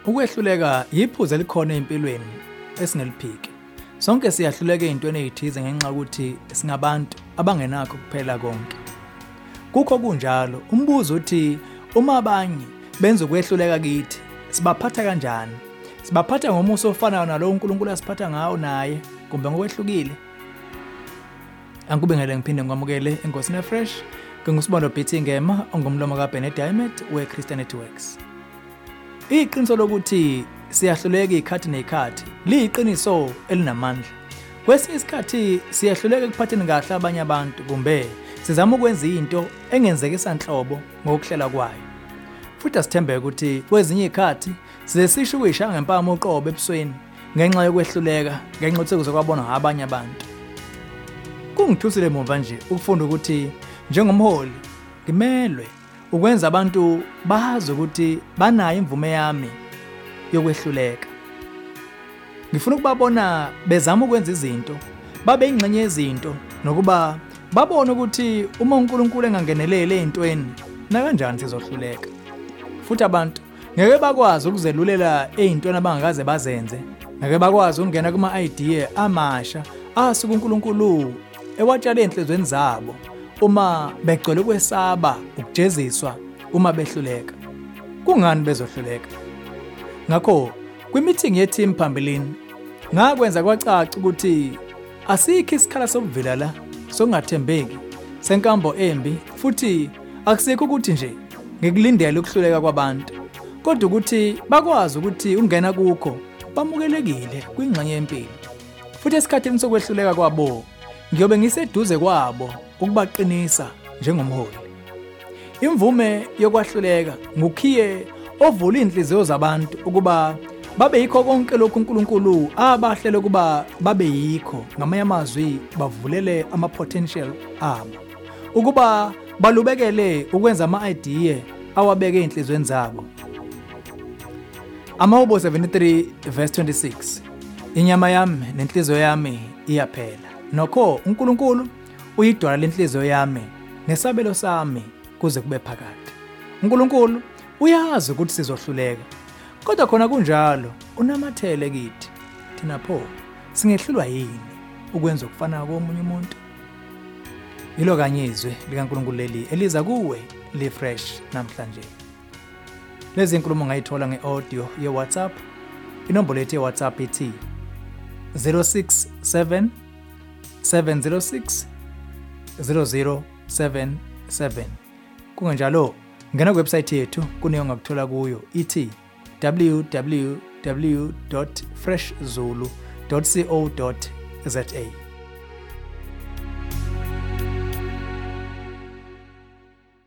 Ukwehluleka yiphuzu elikhona empilweni esingeliphiki. Sonke siyahluleka ezintweni ezithize ngenxa ukuthi singabantu abangenakho kuphela konke. Kukho kunjalo, umbuzo uthi uma abanye benza ukwehluleka kithi, sibaphatha kanjani? Sibaphatha ngomuso ofanayo nalowo uNkulunkulu asiphatha ngawo naye, kumbe ngokwehlukile? Angikubengele ngiphinde ngikwamukele enkosini fresh. Ngingusibonda Betty Ngema ongumlomo kaBennett Diamond weChristianity Works. Iqiniso lokuthi siyahluleka ikhathi nekhathi liyiqiniso elinamandla. Kwesinye isikhathi siyahluleka ekuphatheni kahle abanye abantu kumbe sizama ukwenza into engenzeke sanhlobo ngokuhlela kwayo. Futhi asithembe ukuthi kwezinye izikhathi sizesisho ukuyishaya ngempama uqobo ebusweni ngenxa yokwehluleka ngenxa yokuthi kuzokwabona abanye abantu. Kungithusile emuva nje ukufunda ukuthi njengomholi ngimelwe ukwenza abantu bazi ukuthi banayo imvume yami yokwehluleka. Ngifuna ukubabona bezama ukwenza izinto, babe ingxenye yezinto nokuba babone ukuthi uma uNkulunkulu engangenelele ezintweni na kanjani sizohluleka. Futhi abantu ngeke bakwazi ukuzelulela ezintweni abangakaze bazenze, ngeke bakwazi ukungena kuma-idea amasha asuka uNkulunkulu ewatshale enhlizweni zabo uma begcwele ukwesaba ukujeziswa uma behluleka. Kungani bezohluleka? Ngakho kwi-meeting ye-team phambilini ngakwenza kwacaca ukuthi asikho isikhala sobuvila la sokungathembeki senkambo embi, futhi akusikho ukuthi nje ngikulindele ukuhluleka kwabantu, kodwa ukuthi bakwazi ukuthi ungena kukho bamukelekile kwingxenye yempilo. Futhi esikhathini sokwehluleka kwabo ngiyobe ngiseduze kwabo ukubaqinisa njengomholi. Imvume yokwahluleka ngukhiye ovula inhliziyo zabantu ukuba babe yikho konke lokhu uNkulunkulu abahlele ukuba babe yikho, ngamanye amazwi bavulele ama-potential abo, ukuba balubekele ukwenza ama-idea awabeke enhlizweni zabo. Amahubo 73 verse 26, inyama yami nenhliziyo yami iyaphela, nokho uNkulunkulu uyidwala lenhliziyo yami nesabelo sami kuze kube phakade. uNkulunkulu uyazi ukuthi sizohluleka, kodwa khona kunjalo unamathele kithi. Thina pho singehlulwa yini ukwenza okufanayo komunye umuntu? Yilo kanye izwi likaNkulunkulu leli eliza kuwe li-fresh namhlanje. Lezi inkulumo ngayithola nge-audio ye-WhatsApp. Inombolo yethu ye-WhatsApp ithi 067 706 0077. Kungenjalo ngena kuwebsite yethu kuneyo ngakuthola kuyo ithi www.freshzulu.co.za.